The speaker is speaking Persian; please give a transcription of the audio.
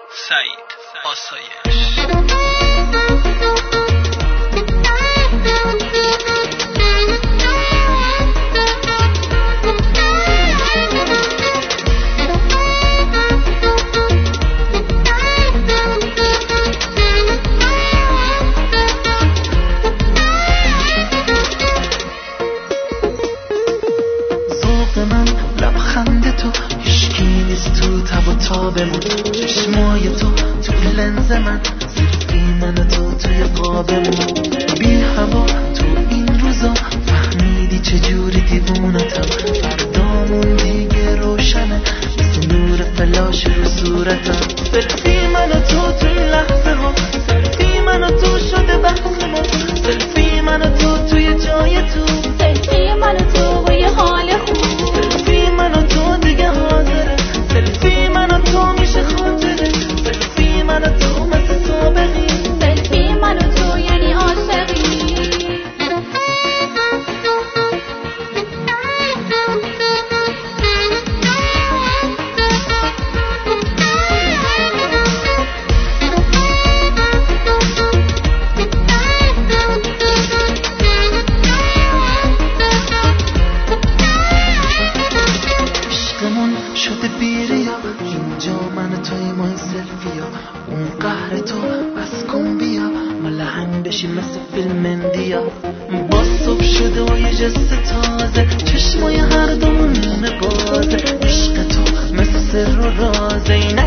سعید آسایش. لبخند تو هیشکی نیست تو تب و تابمون، چشمای تو تو لنز من، سلفی من و تو توی قابمون، بی هوا تو این روزا فهمیدی چجوری دیوونتم، فردامون دیگه روشنه مثل نور فلاش رو صورتم، سلفی من و تو توی لحظه ها، سلفی من و تو شده بحث ما، سلفی من و تو توی جای تو، سلفی من و تو با یه حال خوب، سلفی من و تو دیگه حاضره، سلفی من و تو میشه خاطره، سلفی من و تو مثل سابقی، سلفی من و تو یعنی عاشقی. شده بیریا اینجا من و توی مای سلفیا، اون قهر تو بس کن بیا ما لحن بشیم مثل فیلم اندیا، با صبح شده و یه جست تازه چشمای هر دومون بازه، عشق تو مثل سر و رازه،